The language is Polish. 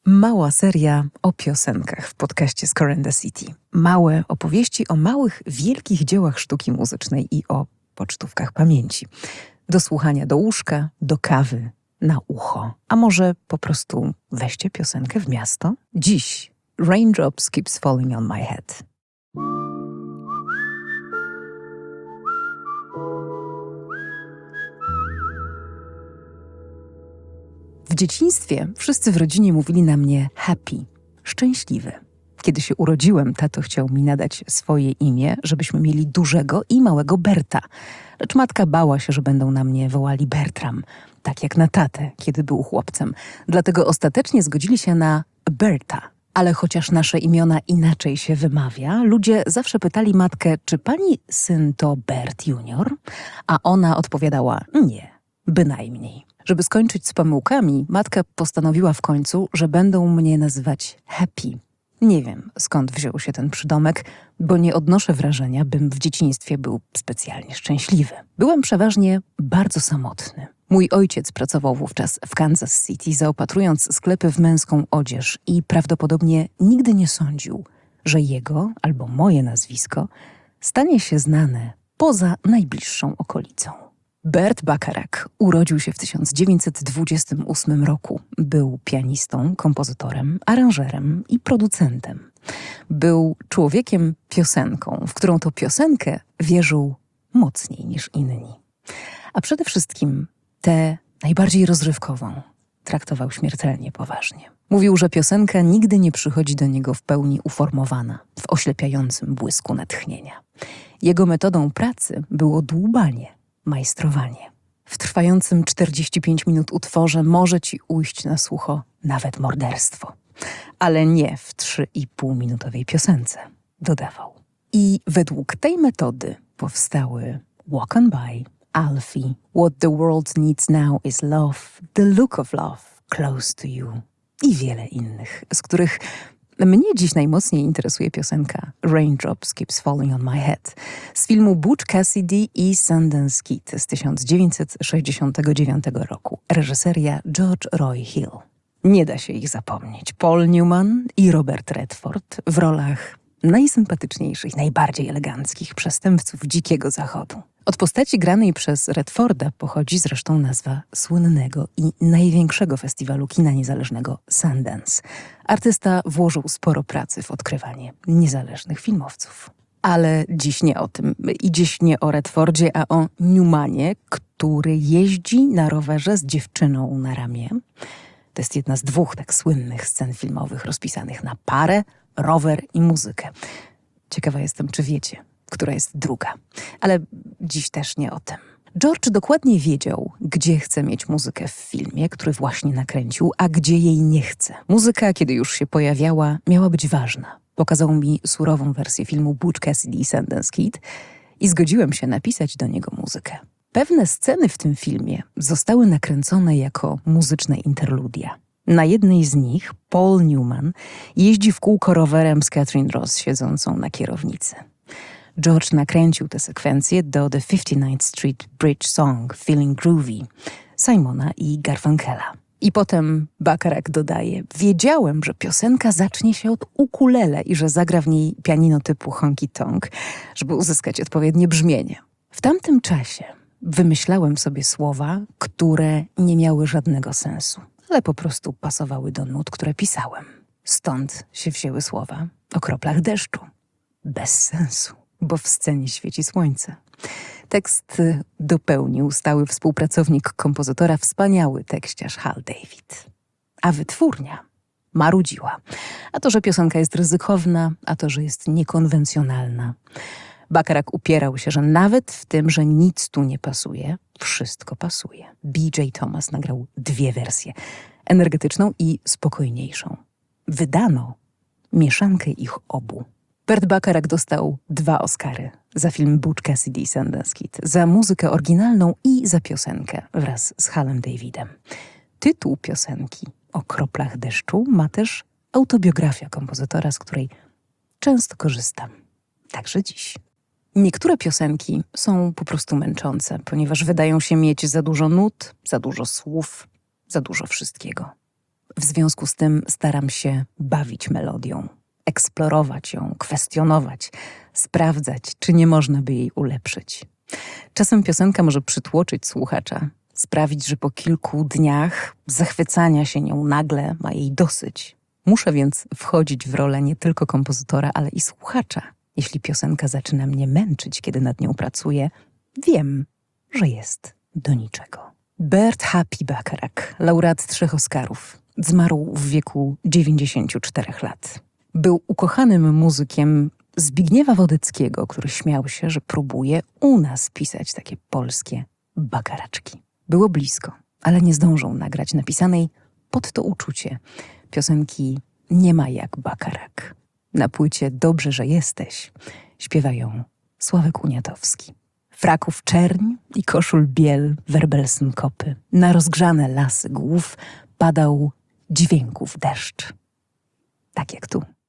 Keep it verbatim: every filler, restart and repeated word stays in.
Mała seria o piosenkach w podcaście Score and the City. Małe opowieści o małych, wielkich dziełach sztuki muzycznej i o pocztówkach pamięci. Do słuchania do łóżka, do kawy, na ucho. A może po prostu weźcie piosenkę w miasto? Dziś Raindrops Keeps Falling on My Head. W dzieciństwie wszyscy w rodzinie mówili na mnie happy, szczęśliwy. Kiedy się urodziłem, tato chciał mi nadać swoje imię, żebyśmy mieli dużego i małego Berta. Lecz matka bała się, że będą na mnie wołali Bertram, tak jak na tatę, kiedy był chłopcem. Dlatego ostatecznie zgodzili się na Berta. Ale chociaż nasze imiona inaczej się wymawia, ludzie zawsze pytali matkę, czy pani syn to Bert junior? A ona odpowiadała, nie, bynajmniej. Żeby skończyć z pomyłkami, matka postanowiła w końcu, że będą mnie nazywać Happy. Nie wiem, skąd wziął się ten przydomek, bo nie odnoszę wrażenia, bym w dzieciństwie był specjalnie szczęśliwy. Byłem przeważnie bardzo samotny. Mój ojciec pracował wówczas w Kansas City, zaopatrując sklepy w męską odzież i prawdopodobnie nigdy nie sądził, że jego albo moje nazwisko stanie się znane poza najbliższą okolicą. Bert Bacharach urodził się w tysiąc dziewięćset dwudziestym ósmym roku. Był pianistą, kompozytorem, aranżerem i producentem. Był człowiekiem piosenką, w którą to piosenkę wierzył mocniej niż inni. A przede wszystkim tę najbardziej rozrywkową traktował śmiertelnie poważnie. Mówił, że piosenka nigdy nie przychodzi do niego w pełni uformowana, w oślepiającym błysku natchnienia. Jego metodą pracy było dłubanie, majstrowanie. W trwającym czterdzieści pięć minut utworze może ci ujść na sucho nawet morderstwo. Ale nie w trzy i pół minutowej piosence, dodawał. I według tej metody powstały Walk on By, Alfie, What the World Needs Now is Love, The Look of Love, Close to You i wiele innych, z których mnie dziś najmocniej interesuje piosenka Raindrops Keeps Falling on My Head z filmu Butch Cassidy i Sundance Kid z tysiąc dziewięćset sześćdziesiątego dziewiątego roku. Reżyseria George Roy Hill. Nie da się ich zapomnieć. Paul Newman i Robert Redford w rolach najsympatyczniejszych, najbardziej eleganckich przestępców Dzikiego Zachodu. Od postaci granej przez Redforda pochodzi zresztą nazwa słynnego i największego festiwalu kina niezależnego Sundance. Artysta włożył sporo pracy w odkrywanie niezależnych filmowców. Ale dziś nie o tym. I dziś nie o Redfordzie, a o Newmanie, który jeździ na rowerze z dziewczyną na ramię. To jest jedna z dwóch tak słynnych scen filmowych rozpisanych na parę, rower i muzykę. Ciekawa jestem, czy wiecie, która jest druga. Ale dziś też nie o tym. George dokładnie wiedział, gdzie chce mieć muzykę w filmie, który właśnie nakręcił, a gdzie jej nie chce. Muzyka, kiedy już się pojawiała, miała być ważna. Pokazał mi surową wersję filmu Butch Cassidy i Sundance Kid i zgodziłem się napisać do niego muzykę. Pewne sceny w tym filmie zostały nakręcone jako muzyczne interludia. Na jednej z nich Paul Newman jeździ w kółko rowerem z Catherine Ross siedzącą na kierownicy. George nakręcił tę sekwencję do The fifty-ninth Street Bridge Song Feeling Groovy Simona i Garfunkela. I potem Bacharach dodaje, wiedziałem, że piosenka zacznie się od ukulele i że zagra w niej pianino typu honky tonk, żeby uzyskać odpowiednie brzmienie. W tamtym czasie wymyślałem sobie słowa, które nie miały żadnego sensu, ale po prostu pasowały do nut, które pisałem. Stąd się wzięły słowa o kroplach deszczu. Bez sensu, bo w scenie świeci słońce. Tekst dopełnił stały współpracownik kompozytora, wspaniały tekściarz Hal David. A wytwórnia marudziła. A to, że piosenka jest ryzykowna, a to, że jest niekonwencjonalna. Bacharach upierał się, że nawet w tym, że nic tu nie pasuje, wszystko pasuje. B J Thomas nagrał dwie wersje, energetyczną i spokojniejszą. Wydano mieszankę ich obu. Bert Bacharach dostał dwa Oscary za film Butch Cassidy i Sundance Kid, za muzykę oryginalną i za piosenkę wraz z Halem Davidem. Tytuł piosenki o kroplach deszczu ma też autobiografia kompozytora, z której często korzystam, także dziś. Niektóre piosenki są po prostu męczące, ponieważ wydają się mieć za dużo nut, za dużo słów, za dużo wszystkiego. W związku z tym staram się bawić melodią, eksplorować ją, kwestionować, sprawdzać, czy nie można by jej ulepszyć. Czasem piosenka może przytłoczyć słuchacza, sprawić, że po kilku dniach zachwycania się nią nagle ma jej dosyć. Muszę więc wchodzić w rolę nie tylko kompozytora, ale i słuchacza. Jeśli piosenka zaczyna mnie męczyć, kiedy nad nią pracuję, wiem, że jest do niczego. Bert Happy Bacharach, laureat trzech Oscarów, zmarł w wieku dziewięćdziesięciu czterech lat. Był ukochanym muzykiem Zbigniewa Wodeckiego, który śmiał się, że próbuje u nas pisać takie polskie bakaraczki. Było blisko, ale nie zdążą nagrać napisanej pod to uczucie piosenki Nie ma jak Bacharach. Na płycie Dobrze, że jesteś śpiewają Sławek Uniatowski. Fraków czerń i koszul biel, werbel synkopy. Na rozgrzane lasy głów padał dźwięków deszcz. Tak jak tu.